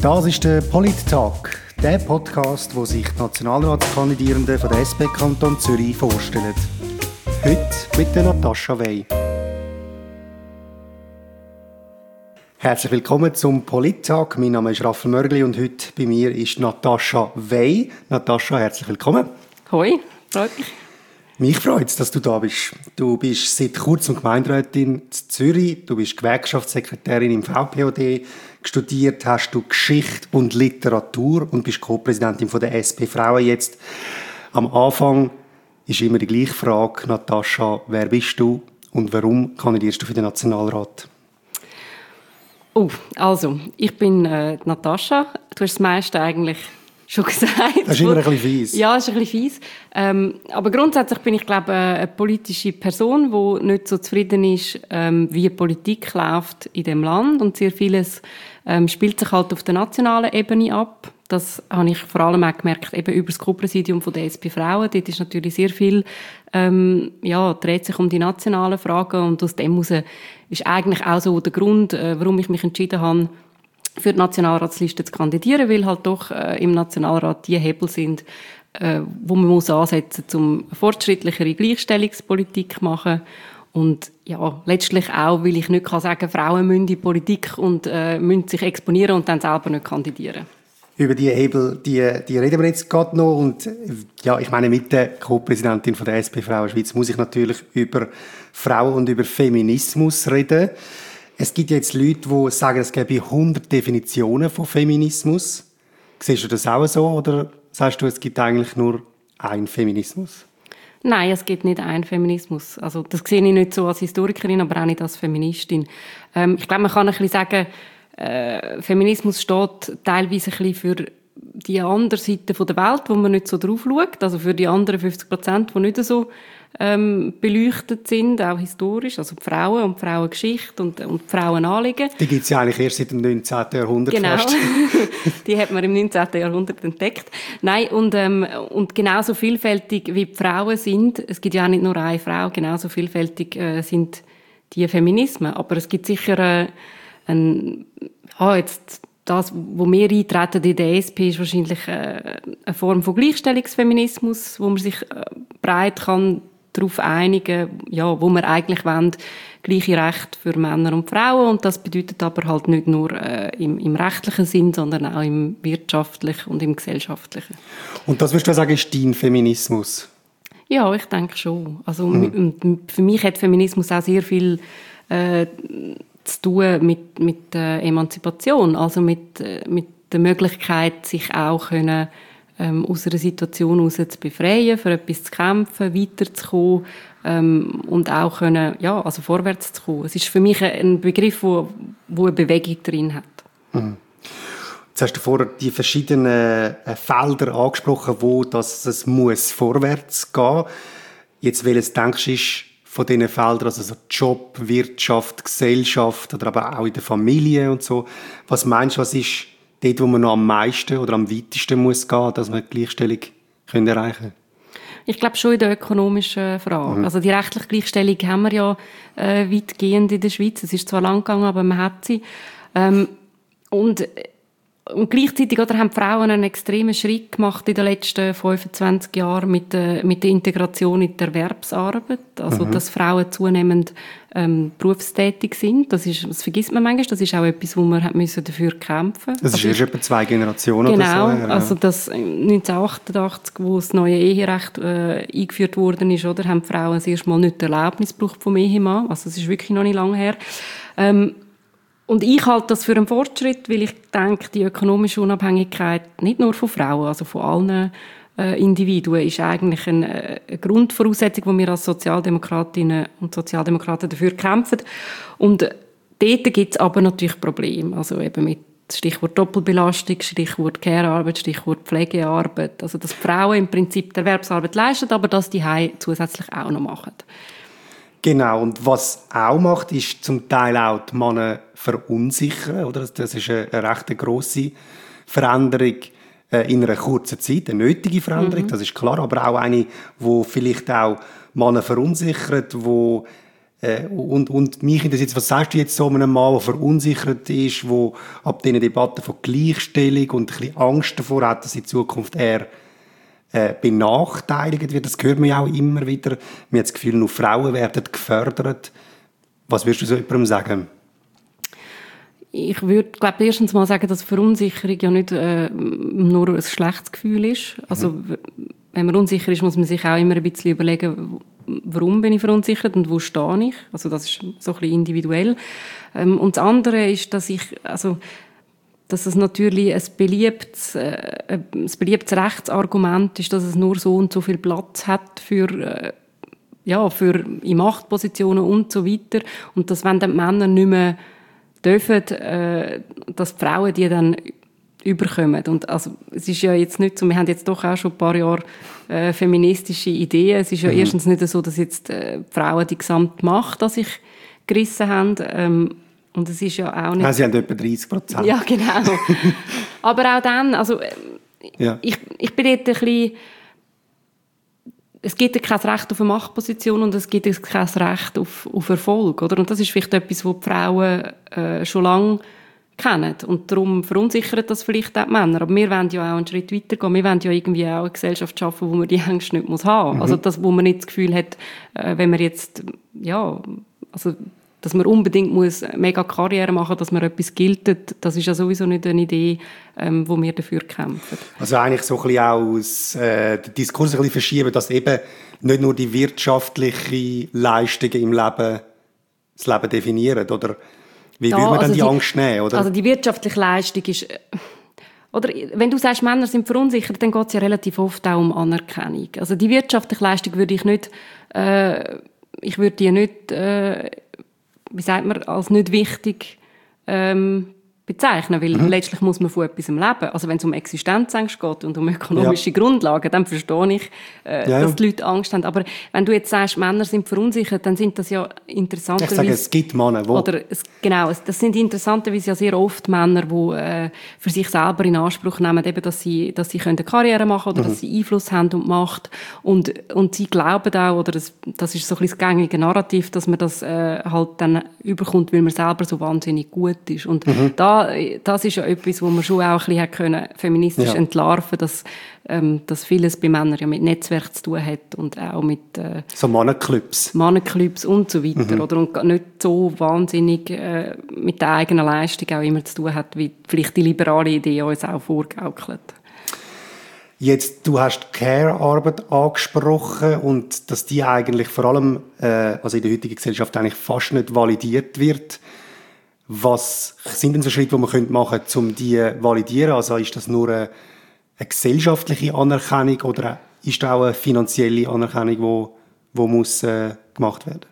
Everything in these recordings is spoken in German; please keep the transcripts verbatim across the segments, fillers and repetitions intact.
Das ist der Polit-Talk, der Podcast, wo sich die Nationalratskandidierenden von der S P Kanton Zürich vorstellen. Heute mit der Natascha Wey. Herzlich willkommen zum Polit-Talk. Mein Name ist Raphael Mörgli und heute bei mir ist Natascha Wey. Natascha, herzlich willkommen. Hoi, freut mich. Mich freut es, dass du da bist. Du bist seit kurzem Gemeinderätin in Zürich, du bist Gewerkschaftssekretärin im V P O D, studiert hast du Geschichte und Literatur und bist Co-Präsidentin von der S P Frauen jetzt. Am Anfang ist immer die gleiche Frage, Natascha, wer bist du und warum kandidierst du für den Nationalrat? Oh, also, ich bin äh, Natascha. Du hast das meiste eigentlich schon gesagt. Das ist immer ein bisschen fies. Ja, das ist ein bisschen fies. Ähm, aber grundsätzlich bin ich, glaube ich, eine politische Person, die nicht so zufrieden ist, ähm, wie die Politik läuft in dem Land. Und sehr vieles ähm, spielt sich halt auf der nationalen Ebene ab. Das habe ich vor allem auch gemerkt, eben über das Co-Präsidium von der S P Frauen. Dort ist natürlich sehr viel, ähm, ja, dreht sich um die nationalen Fragen. Und aus dem heraus ist eigentlich auch so der Grund, äh, warum ich mich entschieden habe, für die Nationalratsliste zu kandidieren, weil halt doch äh, im Nationalrat die Hebel sind, äh, wo man muss ansetzen muss, um fortschrittlichere Gleichstellungspolitik zu machen. Und ja, letztlich auch, weil ich nicht kann sagen, Frauen müssen in die Politik und äh, müssen sich exponieren und dann selber nicht kandidieren. Über die Hebel, die, die reden wir jetzt gerade noch. Und ja, ich meine, mit der Co-Präsidentin von der S P Frauen Schweiz muss ich natürlich über Frauen und über Feminismus reden. Es gibt jetzt Leute, die sagen, es gäbe hundert Definitionen von Feminismus. Siehst du das auch so oder sagst du, es gibt eigentlich nur einen Feminismus? Nein, es gibt nicht einen Feminismus. Also, das sehe ich nicht so als Historikerin, aber auch nicht als Feministin. Ähm, ich glaube, man kann ein bisschen sagen, äh, Feminismus steht teilweise ein bisschen für die andere Seite der Welt, wo man nicht so drauf schaut. Also für die anderen fünfzig Prozent, die nicht so ähm, beleuchtet sind, auch historisch. Also die Frauen und die Frauengeschichte und, und die Frauenanliegen. Die gibt es ja eigentlich erst seit dem neunzehnten Jahrhundert genau. fast. Die hat man im neunzehnten Jahrhundert entdeckt. Nein, und, ähm, und genauso vielfältig wie die Frauen sind, es gibt ja auch nicht nur eine Frau, genauso vielfältig äh, sind die Feminismen. Aber es gibt sicher äh, ein, ah, jetzt das, wo wir eintreten in der S P, ist wahrscheinlich äh, eine Form von Gleichstellungsfeminismus, wo man sich äh, breit kann darauf einigen, ja, wo wir eigentlich wollen, gleiche Rechte für Männer und Frauen. Und das bedeutet aber halt nicht nur äh, im, im rechtlichen Sinn, sondern auch im wirtschaftlichen und im gesellschaftlichen. Und das würdest du sagen, ist dein Feminismus? Ja, ich denke schon. Also hm. für mich hat Feminismus auch sehr viel äh, zu tun mit, mit der Emanzipation, also mit, mit der Möglichkeit, sich auch können, ähm, aus einer Situation heraus zu befreien, für etwas zu kämpfen, weiterzukommen ähm, und auch können, ja, also vorwärts zu kommen. Es ist für mich ein Begriff, wo, wo eine Bewegung drin hat. Mhm. Jetzt hast du vorher die verschiedenen Felder angesprochen, wo das, das muss vorwärts gehen. Jetzt, welches denkst du, ist von diesen Feldern, also so Job, Wirtschaft, Gesellschaft oder aber auch in der Familie und so. Was meinst du, was ist dort, wo man noch am meisten oder am weitesten muss gehen, dass man die Gleichstellung können erreichen kann? Ich glaube schon in der ökonomischen Frage. Mhm. Also die rechtliche Gleichstellung haben wir ja äh, weitgehend in der Schweiz. Es ist zwar lang gegangen, aber man hat sie. Ähm, und Und gleichzeitig oder, haben die Frauen einen extremen Schritt gemacht in den letzten fünfundzwanzig Jahren mit der, mit der Integration in die Erwerbsarbeit. Also, mhm. dass Frauen zunehmend ähm, berufstätig sind. Das, ist, das vergisst man manchmal. Das ist auch etwas, wo man müssen dafür kämpfen musste. Das ist also, erst etwa zwei Generationen genau, oder so. Genau, also das neunzehnhundertachtundachtzig, wo das neue Eherecht äh, eingeführt worden ist, oder, haben die Frauen das erste Mal nicht die Erlaubnis gebraucht vom Ehemann. Also das ist wirklich noch nicht lange her. Ähm, Und ich halte das für einen Fortschritt, weil ich denke, die ökonomische Unabhängigkeit nicht nur von Frauen, also von allen äh, Individuen, ist eigentlich eine, eine Grundvoraussetzung, wo wir als Sozialdemokratinnen und Sozialdemokraten dafür kämpfen. Und dort gibt es aber natürlich Probleme, also eben mit Stichwort Doppelbelastung, Stichwort Care-Arbeit, Stichwort Pflegearbeit, also dass Frauen im Prinzip die Erwerbsarbeit leisten, aber dass die Heim zusätzlich auch noch machen. Genau, und was auch macht, ist zum Teil auch die Männer verunsichern, oder? Das ist eine, eine recht grosse Veränderung äh, in einer kurzen Zeit, eine nötige Veränderung, mhm. das ist klar, aber auch eine, die vielleicht auch Männer verunsichert, die Äh, und, und mich interessiert, was sagst du jetzt so einem Mann, der verunsichert ist, der ab diesen Debatten von Gleichstellung und ein bisschen Angst davor hat, dass in Zukunft er äh, benachteiligt wird? Das hört man ja auch immer wieder. Man hat das Gefühl, nur Frauen werden gefördert. Was würdest du so jemandem sagen? Ich würde, glaube erstens mal sagen, dass Verunsicherung ja nicht äh, nur ein schlechtes Gefühl ist. Also, mhm. wenn man unsicher ist, muss man sich auch immer ein bisschen überlegen, warum bin ich verunsichert und wo stehe ich. Also, das ist so ein bisschen individuell. Ähm, und das andere ist, dass ich, also, dass es natürlich ein beliebtes, äh, ein beliebtes Rechtsargument ist, dass es nur so und so viel Platz hat für, äh, ja, für in Machtpositionen und so weiter. Und dass, wenn dann die Männer nicht mehr dürfen, äh, dass die Frauen die dann überkommen. Und also, es ist ja jetzt nicht so, wir haben jetzt doch auch schon ein paar Jahre äh, feministische Ideen. Es ist ja mhm. erstens nicht so, dass jetzt äh, die Frauen die gesamte Macht an sich gerissen haben. Ähm, und es ist ja auch nicht... Ja, sie haben etwa dreißig Prozent. Ja, genau. Aber auch dann, also äh, ja. ich, ich bin dort ein bisschen... Es gibt kein Recht auf eine Machtposition und es gibt kein Recht auf, auf Erfolg, oder? Und das ist vielleicht etwas, was die Frauen äh, schon lange kennen. Und darum verunsichert das vielleicht auch die Männer. Aber wir wollen ja auch einen Schritt weiter gehen. Wir wollen ja irgendwie auch eine Gesellschaft schaffen, wo man die Ängste nicht muss haben muss. Mhm. Also das, wo man nicht das Gefühl hat, äh, wenn man jetzt, ja, also dass man unbedingt muss mega Karriere machen muss, dass man etwas gilt, das ist ja sowieso nicht eine Idee, ähm, wo wir dafür kämpfen. Also eigentlich so ein bisschen auch aus, äh, den Diskurs ein bisschen verschieben, dass eben nicht nur die wirtschaftlichen Leistungen im Leben das Leben definieren, oder wie ja, will man also dann die, die Angst nehmen, oder? Also die wirtschaftliche Leistung ist... Oder wenn du sagst, Männer sind verunsichert, dann geht es ja relativ oft auch um Anerkennung. Also die wirtschaftliche Leistung würde ich nicht... Äh, ich würde die nicht... Äh, wie sagt man, als nicht wichtig ähm, bezeichnen, weil mhm. letztlich muss man von etwas leben. Also wenn es um Existenzängste geht und um ökonomische ja. Grundlagen, dann verstehe ich, äh, ja, ja. dass die Leute Angst haben. Aber wenn du jetzt sagst, Männer sind verunsichert, dann sind das ja interessanterweise... Ich sage, es gibt Männer, wo... Oder es, genau, das sind interessanterweise ja sehr oft Männer, die äh, für sich selber in Anspruch nehmen, eben, dass sie, dass sie eine Karriere machen können oder mhm. dass sie Einfluss haben und Macht. Und, und sie glauben auch, oder das, das ist so ein bisschen das gängige Narrativ, dass man das äh, halt dann überkommt, weil man selber so wahnsinnig gut ist. Und mhm. da das ist ja etwas, wo man schon auch ein bisschen können, feministisch ja. entlarven, dass, ähm, dass vieles bei Männern ja mit Netzwerk zu tun hat und auch mit äh, so Männerclubs. Männerclubs und so weiter. Mhm. Oder, und nicht so wahnsinnig äh, mit der eigenen Leistung auch immer zu tun hat, wie vielleicht die liberale Idee uns auch vorgaukelt. Jetzt, du hast Care-Arbeit angesprochen und dass die eigentlich vor allem äh, also in der heutigen Gesellschaft eigentlich fast nicht validiert wird. Was sind denn so Schritte, die man machen könnte, um die zu validieren? Also ist das nur eine, eine gesellschaftliche Anerkennung oder ist das auch eine finanzielle Anerkennung, die, die muss, äh, gemacht werden?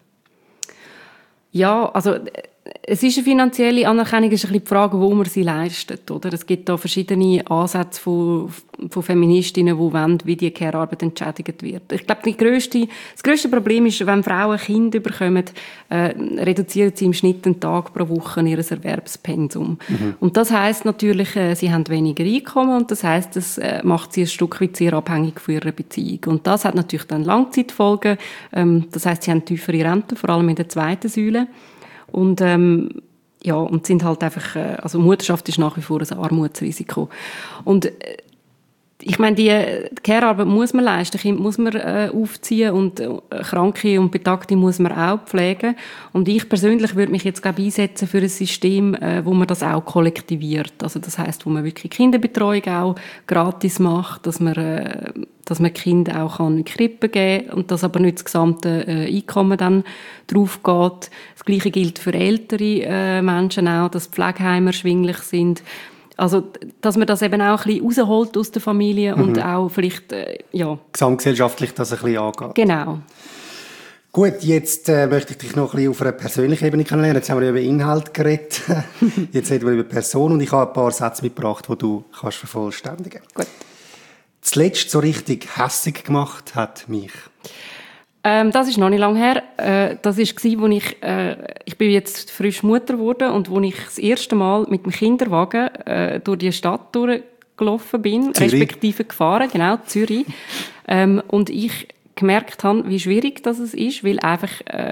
Ja, also es ist eine finanzielle Anerkennung, es ist ein bisschen die Frage, wo man sie leistet. Oder? Es gibt da verschiedene Ansätze von, von Feministinnen, die wollen, wie die Care-Arbeit entschädigt wird. Ich glaube, die grösste, das grösste Problem ist, wenn Frauen Kinder bekommen, äh, reduzieren sie im Schnitt einen Tag pro Woche ihr Erwerbspensum. Mhm. Und das heisst natürlich, äh, sie haben weniger Einkommen und das heisst, das äh, macht sie ein Stück weit sehr abhängig von ihrer Beziehung. Und das hat natürlich dann Langzeitfolgen. Ähm, das heisst, sie haben tiefere Renten, vor allem in der zweiten Säule. Und, ähm, ja, und sind halt einfach, äh, also Mutterschaft ist nach wie vor ein Armutsrisiko. Und, äh, ich meine, die Care-Arbeit muss man leisten, Kinder muss man äh, aufziehen und äh, Kranke und Betagte muss man auch pflegen. Und ich persönlich würde mich jetzt, glaube ich, einsetzen für ein System, äh, wo man das auch kollektiviert. Also das heisst, wo man wirklich Kinderbetreuung auch gratis macht, dass man, äh, dass man Kinder auch in die Krippe geben kann und dass aber nicht das gesamte äh, Einkommen dann drauf geht. Das Gleiche gilt für ältere äh, Menschen auch, dass Pflegeheime erschwinglich sind. Also, dass man das eben auch ein bisschen rausholt aus der Familie mhm. und auch vielleicht, äh, ja... gesamtgesellschaftlich das ein bisschen angeht. Genau. Gut, jetzt äh, möchte ich dich noch ein bisschen auf einer persönlichen Ebene kennenlernen. Jetzt haben wir über Inhalt geredet. Jetzt reden wir über Person und ich habe ein paar Sätze mitgebracht, die du kannst vervollständigen kannst. Gut. Zuletzt so richtig hässig gemacht hat mich... Ähm, das ist noch nicht lange her. Äh, das war, als ich, äh, ich bin jetzt frisch Mutter geworden und als ich das erste Mal mit dem Kinderwagen äh, durch die Stadt durchgelaufen bin, Zürich. respektive gefahren, genau, Zürich, ähm, und ich gemerkt habe, wie schwierig das ist, weil einfach äh,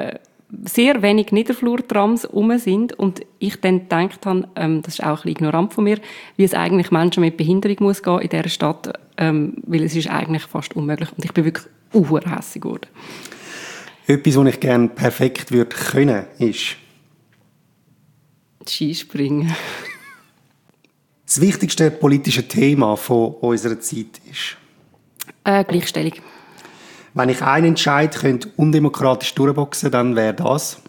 sehr wenig Niederflurtrams rum sind und ich dann gedacht habe, ähm, das ist auch ein bisschen ignorant von mir, wie es eigentlich Menschen mit Behinderung muss gehen in dieser Stadt, ähm, weil es ist eigentlich fast unmöglich und ich bin wirklich unhässig geworden. Etwas, was ich gerne perfekt würde können, ist Skispringen. Das wichtigste politische Thema von unserer Zeit ist Äh, Gleichstellung. Wenn ich einen Entscheid könnte undemokratisch durchboxen, dann wäre das?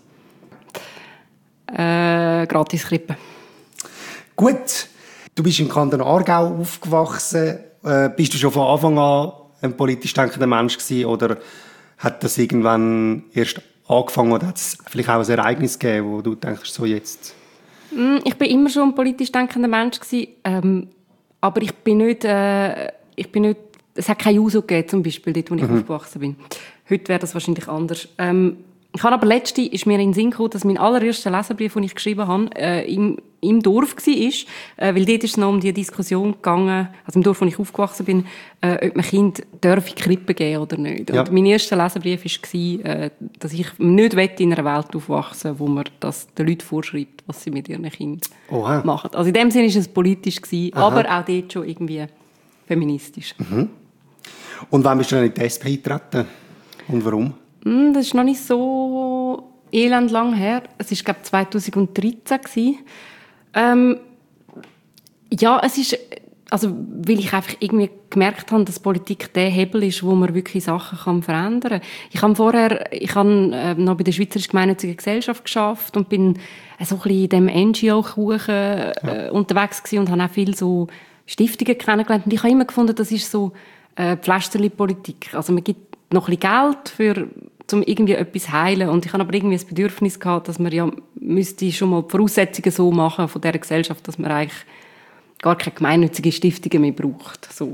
Äh, gratis Krippe. Gut, du bist im Kanton Aargau aufgewachsen. Äh, bist du schon von Anfang an ein politisch denkender Mensch gewesen, oder hat das irgendwann erst angefangen oder hat es vielleicht auch ein Ereignis gegeben, wo du denkst, so jetzt? Ich bin immer schon ein politisch denkender Mensch gewesen, ähm, aber ich bin nicht, äh, ich bin nicht, es hat kein Juso gegeben, zum Beispiel, dort, wo ich mhm. aufgewachsen bin. Heute wäre das wahrscheinlich anders. Ähm, ich habe aber letzte ist mir in den Sinn gekommen, dass mein allererster Leserbrief, den ich geschrieben habe, äh, im, im Dorf war, äh, weil dort ist es noch um die Diskussion gegangen, also im Dorf, wo ich aufgewachsen bin, äh, ob man Kind darf in Krippe geben oder nicht. Ja. Und mein erster Leserbrief war, äh, dass ich nicht in einer Welt aufwachsen will, wo man das den Leuten vorschreibt, was sie mit ihren Kindern Oha. machen. Also in dem Sinne war es politisch gewesen, aber auch dort schon irgendwie feministisch. Mhm. Und wann bist du dann in die S P eingetreten? Und warum? Das ist noch nicht so elend lang her. Es war, glaube ich, zweitausenddreizehn. Ähm, ja, es ist, also, weil ich einfach irgendwie gemerkt habe, dass Politik der Hebel ist, wo man wirklich Sachen kann verändern kann. Ich habe vorher, ich habe äh, noch bei der Schweizerischen Gemeinnützigen Gesellschaft geschafft und bin äh, so ein bisschen in dem N G O-Kuchen äh, ja. unterwegs gewesen und habe auch viele so Stiftungen kennengelernt. Und ich habe immer gefunden, das ist so äh, Pflästerli-Politik. Also man gibt noch ein bisschen Geld für, um irgendwie etwas heilen. Und ich habe aber irgendwie das Bedürfnis gehabt, dass man ja müsste schon mal die Voraussetzungen so machen von dieser Gesellschaft, dass man eigentlich gar keine gemeinnützige Stiftungen mehr braucht. So.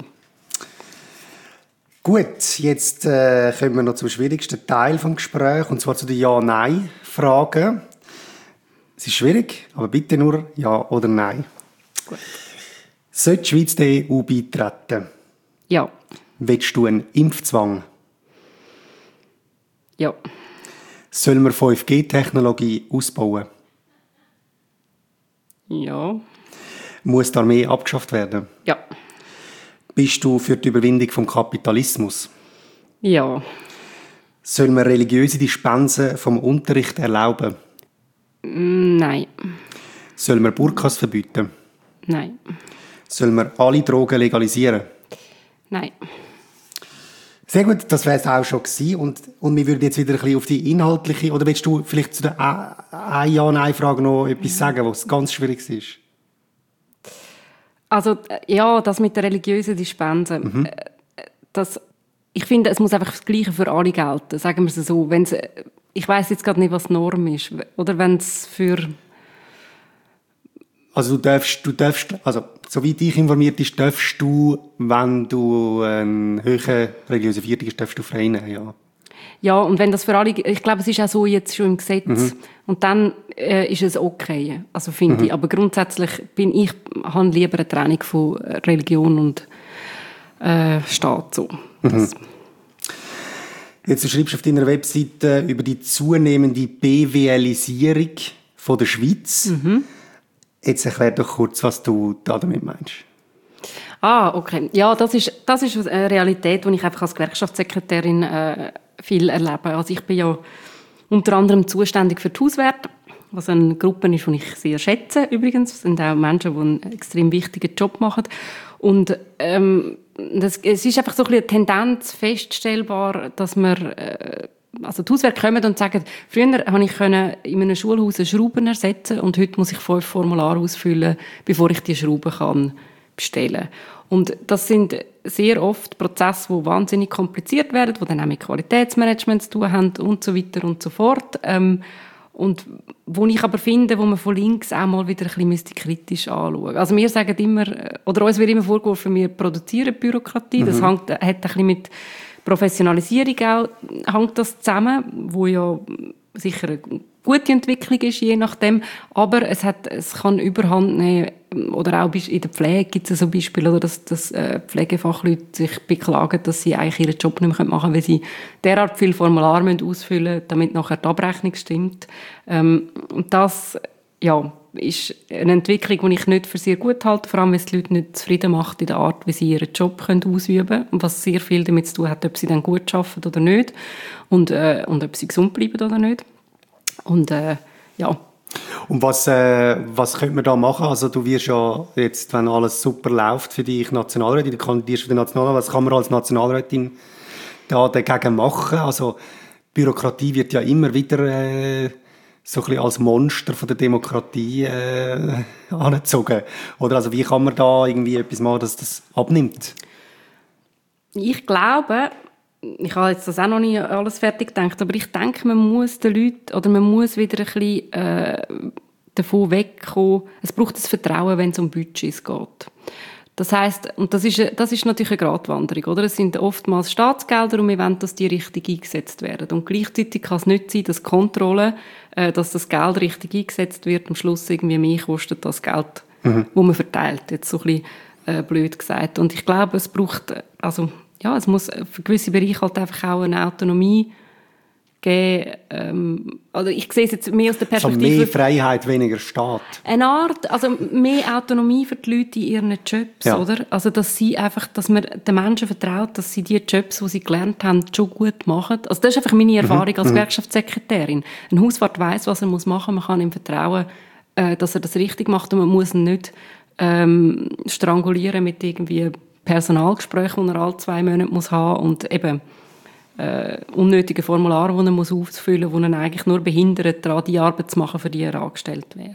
Gut, jetzt äh, kommen wir noch zum schwierigsten Teil des Gesprächs, und zwar zu den Ja-Nein-Fragen. Es ist schwierig, aber bitte nur Ja oder Nein. Gut. Sollte die Schweiz der E U beitreten? Ja. Willst du einen Impfzwang? Ja. Sollen wir fünf G Technologie ausbauen? Ja. Muss die Armee abgeschafft werden? Ja. Bist du für die Überwindung vom Kapitalismus? Ja. Sollen wir religiöse Dispensen vom Unterricht erlauben? Nein. Sollen wir Burkas verbieten? Nein. Sollen wir alle Drogen legalisieren? Nein. Sehr gut, das wäre es auch schon gewesen. Und, und wir würden jetzt wieder ein bisschen auf die inhaltliche, oder willst du vielleicht zu der ein Ja-Nein-Frage noch etwas sagen, was ganz schwierig ist? Also, ja, das mit der religiösen Dispense. Mhm. Das, ich finde, es muss einfach das Gleiche für alle gelten, sagen wir es so. Wenn's, ich weiss jetzt gerade nicht, was die Norm ist. Oder wenn es für... Also du darfst, du darfst, also soweit ich informiert ist, darfst du, wenn du einen höheren religiösen Viertel hast, darfst du frei nehmen, ja. Ja, und wenn das für alle, ich glaube, es ist auch so jetzt schon im Gesetz, mhm. und dann äh, ist es okay, also finde mhm. ich. Aber grundsätzlich bin ich, habe lieber eine Trennung von Religion und äh, Staat, so. Mhm. Jetzt, du schreibst auf deiner Webseite über die zunehmende BWLisierung von der Schweiz. Mhm. Jetzt erklär doch kurz, was du damit meinst. Ah, okay. Ja, das ist, das ist eine Realität, die ich einfach als Gewerkschaftssekretärin äh, viel erlebe. Also ich bin ja unter anderem zuständig für die Hauswerte, was eine Gruppe ist, die ich sehr schätze übrigens. Das sind auch Menschen, die einen extrem wichtigen Job machen. Und ähm, das, es ist einfach so ein bisschen eine Tendenz feststellbar, dass man... Äh, Also die Hauswerte kommen und sagen, früher konnte ich in einem Schulhaus Schrauben ersetzen und heute muss ich fünf Formulare ausfüllen, bevor ich die Schrauben kann bestellen kann. Und das sind sehr oft Prozesse, die wahnsinnig kompliziert werden, die dann auch mit Qualitätsmanagement zu tun haben und so weiter und so fort. Ähm, und wo ich aber finde, wo man von links auch mal wieder ein bisschen kritisch anschauen müsste. Also wir sagen immer, oder uns wird immer vorgeworfen, wir produzieren Bürokratie. Mhm. Das hängt, hat ein bisschen mit Professionalisierung auch, hängt das zusammen, wo ja sicher eine gute Entwicklung ist, je nachdem. Aber es, hat, es kann Überhand nehmen. Oder auch in der Pflege gibt es so Beispiele, oder dass, dass äh, Pflegefachleute sich beklagen, dass sie eigentlich ihren Job nicht mehr machen können, weil sie derart viele Formulare ausfüllen müssen, damit nachher die Abrechnung stimmt. Ähm, und das ja, ist eine Entwicklung, die ich nicht für sehr gut halte, vor allem, wenn es die Leute nicht zufrieden macht in der Art, wie sie ihren Job können ausüben können, und was sehr viel damit zu tun hat, ob sie dann gut arbeiten oder nicht und, äh, und ob sie gesund bleiben oder nicht. Und äh, ja. Und was, äh, was könnte man da machen? Also du wirst ja jetzt, wenn alles super läuft für dich, Nationalrätin, du kandidierst für den Nationalrat, was kann man als Nationalrätin da dagegen machen? Also Bürokratie wird ja immer wieder äh, so ein bisschen als Monster von der Demokratie äh, angezogen. Oder also wie kann man da irgendwie etwas machen, dass das abnimmt? Ich glaube, ich habe jetzt das auch noch nicht alles fertig gedacht, aber ich denke, man muss den Leuten, oder man muss wieder ein bisschen äh, davon wegkommen. Es braucht das Vertrauen, wenn es um Budgets geht. Das heisst, und das ist, das ist natürlich eine Gratwanderung, oder? Es sind oftmals Staatsgelder und wir wollen, dass die richtig eingesetzt werden. Und gleichzeitig kann es nicht sein, dass Kontrolle, äh, dass das Geld richtig eingesetzt wird, am Schluss irgendwie mehr kostet das Geld, mhm. wo man verteilt. Jetzt so ein bisschen äh, blöd gesagt. Und ich glaube, es braucht, also, ja, es muss für gewisse Bereiche halt einfach auch eine Autonomie geben. Ähm, also ich sehe es jetzt mehr aus der Perspektive... Also mehr Freiheit, weniger Staat. Eine Art, also mehr Autonomie für die Leute in ihren Jobs, ja. oder? Also dass sie einfach, dass man den Menschen vertraut, dass sie die Jobs, die sie gelernt haben, schon gut machen. Also das ist einfach meine Erfahrung mhm. als Gewerkschaftssekretärin. Ein Hauswart weiss, was er muss machen muss. Man kann ihm vertrauen, äh, dass er das richtig macht und man muss ihn nicht ähm, strangulieren mit irgendwie Personalgesprächen, die er alle zwei Monate muss haben und eben äh, unnötige Formulare, die er muss ausfüllen muss, die ihn eigentlich nur behindert, daran die Arbeit zu machen, für die er angestellt wäre.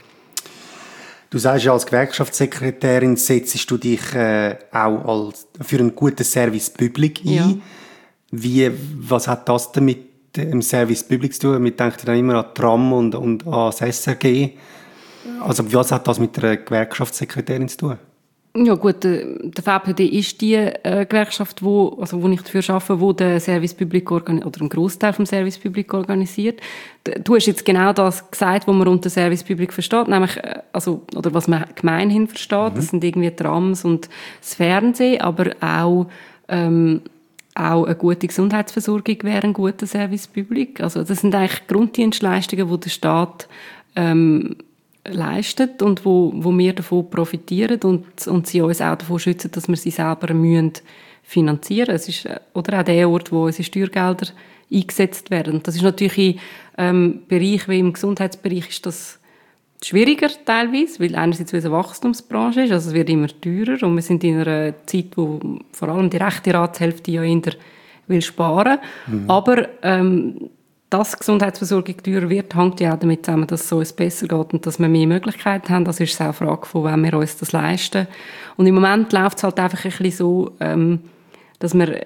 Du sagst ja, als Gewerkschaftssekretärin setzt du dich äh, auch als, für einen guten Service Public ein. Ja. Wie, was hat das denn mit dem Service Public zu tun? Man denkt dann immer an Tram und, und an das S R G. Also was hat das mit der Gewerkschaftssekretärin zu tun? Ja gut, der V P D ist die äh, Gewerkschaft, wo, also wo ich dafür arbeite, wo der Service Public organi- oder einen Grossteil vom Service Public organisiert. Du hast jetzt genau das gesagt, was man unter Service Public versteht, nämlich, also, oder was man gemeinhin versteht, mhm. das sind irgendwie Trams und das Fernsehen, aber auch, ähm, auch eine gute Gesundheitsversorgung wäre ein guter Service Public. Also das sind eigentlich Grunddienstleistungen, die der Staat ähm, leistet und wo, wo wir davon profitieren und, und sie uns auch davon schützen, dass wir sie selber müssen finanzieren. Es ist, oder auch der Ort, wo unsere Steuergelder eingesetzt werden. Das ist natürlich in ähm, Bereichen wie im Gesundheitsbereich ist das schwieriger teilweise, weil einerseits eine Wachstumsbranche ist, also es wird immer teurer und wir sind in einer Zeit, wo vor allem die rechte Ratshälfte ja eher will sparen. Mhm. Aber ähm, dass Gesundheitsversorgung teurer wird, hängt ja auch damit zusammen, dass es uns besser geht und dass wir mehr Möglichkeiten haben. Das ist auch eine Frage, von wem wir uns das leisten. Und im Moment läuft es halt einfach ein bisschen so, ähm, dass wir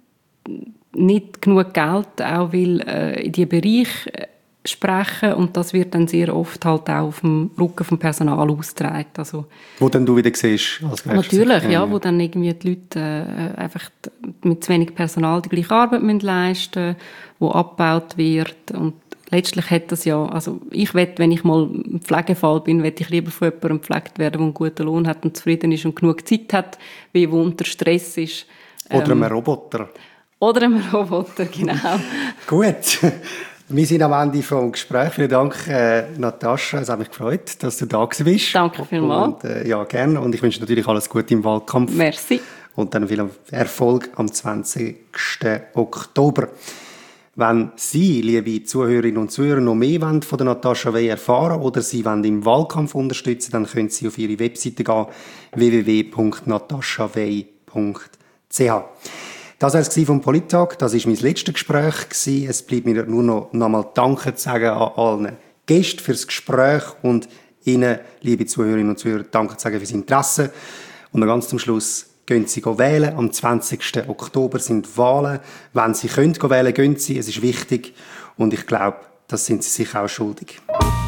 nicht genug Geld auch will, äh, in diesen Bereich äh, sprechen und das wird dann sehr oft halt auch auf dem Rücken vom Personal ausgetragen. Also, wo dann du wieder siehst als natürlich, ja, wo dann irgendwie die Leute äh, einfach mit zu wenig Personal die gleiche Arbeit müssen leisten, wo abgebaut wird und letztlich hat das ja, also ich will, wenn ich mal im Pflegefall bin, will ich lieber von jemandem gepflegt werden, der einen guten Lohn hat und zufrieden ist und genug Zeit hat, wie wo unter Stress ist. Oder ähm, einem Roboter. Oder einem Roboter, genau. Gut. Wir sind am Ende vom Gespräch. Vielen Dank, äh, Natascha. Es hat mich gefreut, dass du da bist. Danke vielmals. Und, äh, ja, gerne. Und ich wünsche natürlich alles Gute im Wahlkampf. Merci. Und dann viel Erfolg am zwanzigsten Oktober. Wenn Sie, liebe Zuhörerinnen und Zuhörer, noch mehr wollen von der Natascha Wey erfahren oder Sie wollen im Wahlkampf unterstützen, dann können Sie auf ihre Webseite gehen, w w w punkt natascha wey punkt c h. Das war es vom Polittag. Das war mein letztes Gespräch. Es bleibt mir nur noch einmal Danke zu sagen an allen Gästen fürs Gespräch und Ihnen, liebe Zuhörerinnen und Zuhörer, Danke zu sagen fürs Interesse. Und noch ganz zum Schluss, gehen Sie wählen. Am zwanzigsten Oktober sind Wahlen. Wenn Sie können wählen, gehen Sie. Es ist wichtig. Und ich glaube, das sind Sie sich auch schuldig.